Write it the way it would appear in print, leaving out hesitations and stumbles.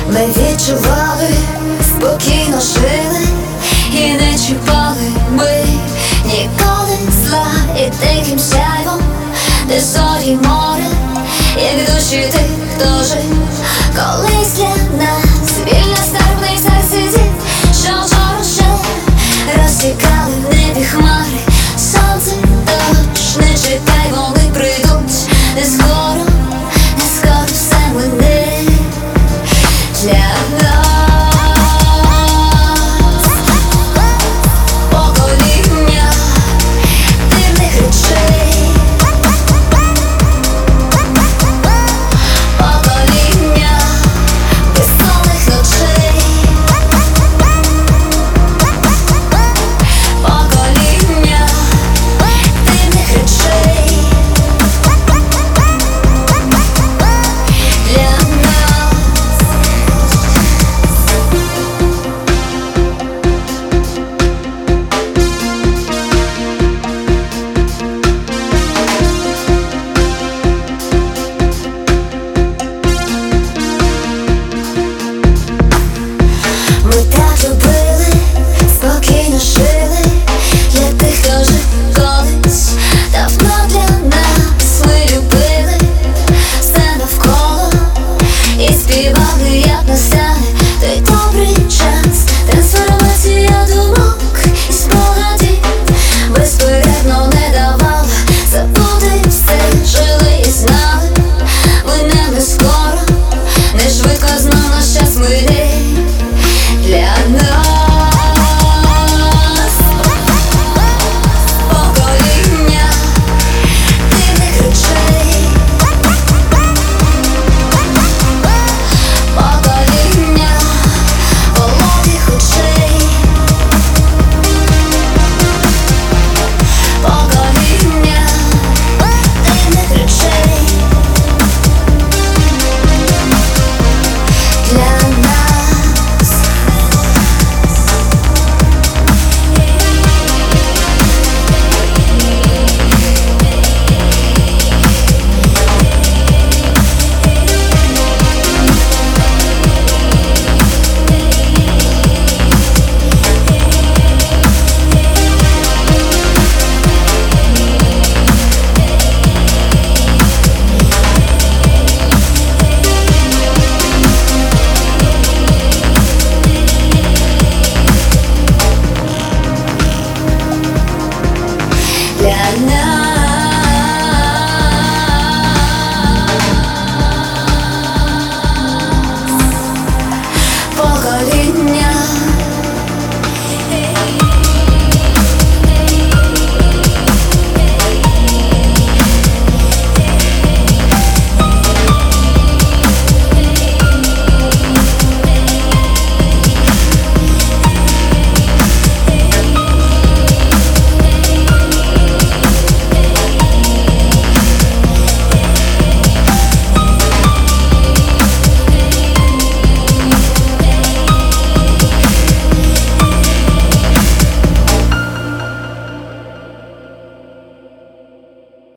Ми відчували, спокійно жили і не чіпали ми ніколи зла. І тихим сяйвом, де зорі море, як душі тих, хто жив колись для нас. Вільно старбний серці дід, що вчора ще розсікали в небі хмари. Сонце дощ, не чекай, вони прийдуть не скоро, не скоро все мине для нас. Покоління дивних речей, покоління безсонних ночей, покоління дивних речей для нас. Ми так любили, спокійно жили, для тих, хто жив колись давно для нас. Ми любили все навколо і співали, як настане той добрий час. Трансформація думок і спогадів безперервно не давала забути все. Жили і знали, ви не скоро, не швидко знов наш час мине.